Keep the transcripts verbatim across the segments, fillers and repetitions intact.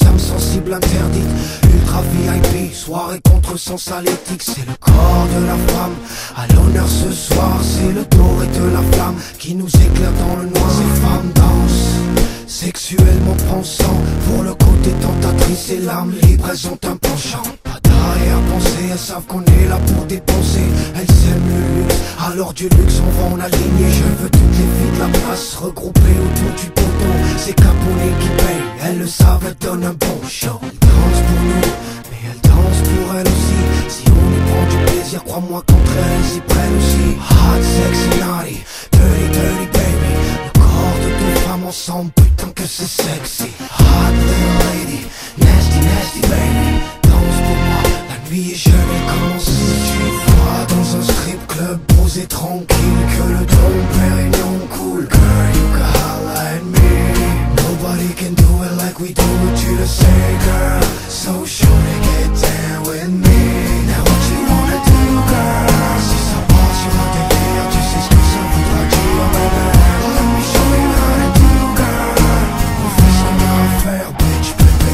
âmes sensibles interdites. Ultra V I P, soirée contre sens à l'éthique. C'est le corps de la femme à l'honneur ce soir. C'est le doré de la flamme qui nous éclaire dans le noir. Ces femmes dansent, sexuellement pensant. Pour le côté tentatrice et l'âme libre, elles ont un penchant. Pas d'arrière-pensée, elles savent qu'on est là pour dépenser. Elles aiment le luxe, alors du luxe on va en aligner. Je veux toutes les filles de la place regroupées autour du poteau. C'est Capone qui paye, elles le savent, elles donnent un bon show. Elles dansent pour nous, mais elles dansent pour elles aussi. Si on y prend du plaisir, crois-moi qu'entre elles, elles y prennent aussi. Hot, sexy, naughty, dirty, dirty baby. Le corps de deux femmes ensemble, putain que c'est sexy. Hot little lady, nasty, nasty baby. Danse pour moi, la nuit est jeune et commence. Tu vois dans un strip club, posé tranquille, que le don Pérignon cool. Girl, you can holla at me. Nobody can do it like we do it, tu le sais girl. So sure to get down with me. Now what you wanna do girl? Si ça passe sur un délire, tu sais ce que ça voudra dire baby. Let me show you how to do girl. On fait son affaire bitch, baby,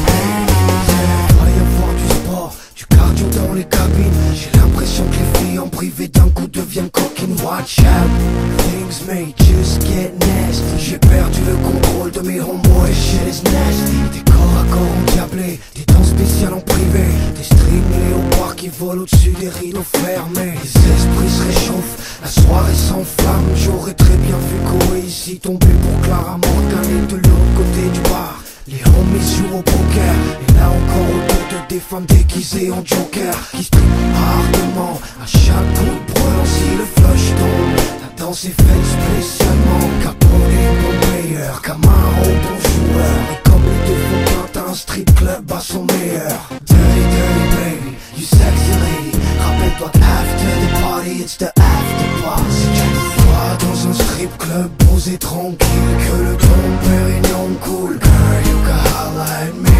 easy. Va y avoir du sport, du cardio dans les cabines. J'ai l'impression que les filles en privé d'un coup deviennent coquines. Watch out, things may just get nasty. J'ai perdu le contrôle de mes homeboys, shit is nasty. Des corps à corps endiablés, des temps spéciales en privé. Des streams léopards qui volent au-dessus des rideaux fermés. Les esprits se réchauffent, la soirée s'enflamme. J'aurais très bien vu Koé ici tomber pour Clara Morgan. Et de l'autre côté du bar, les homies jouent au poker. Et là encore autour de des femmes déguisées en joker qui striment ardemment à chaque coup de brûlant. Si le flush tombe, la danse est faite spécialement. Capone est bon meilleur, Camaro bon joueur. Et comme les deux font quinte, un strip club à son meilleur. Dirty, dirty baby, you sexy lady. Rappelle-toi qu'after the party, it's the after party. Si tu te vois dans un strip club posé tranquille, que le ton Pérignon cool. Girl, you can holla at me.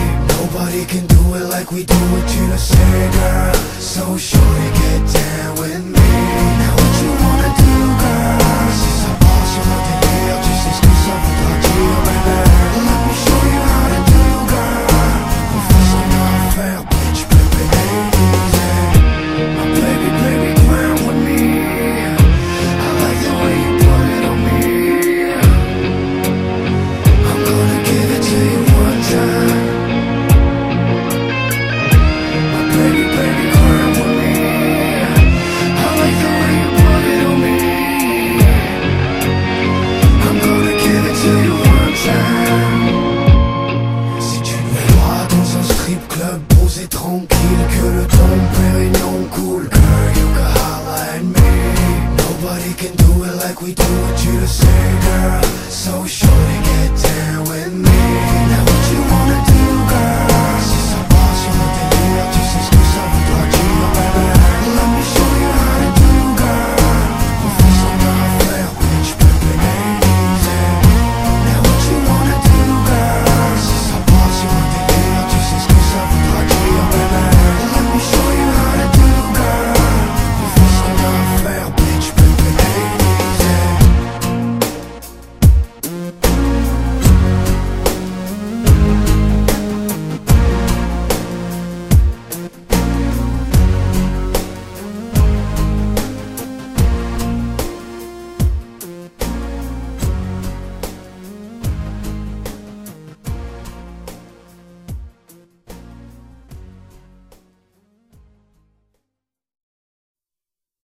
Nobody can do it like we do it, tu le sais girl. So sure to get down with me.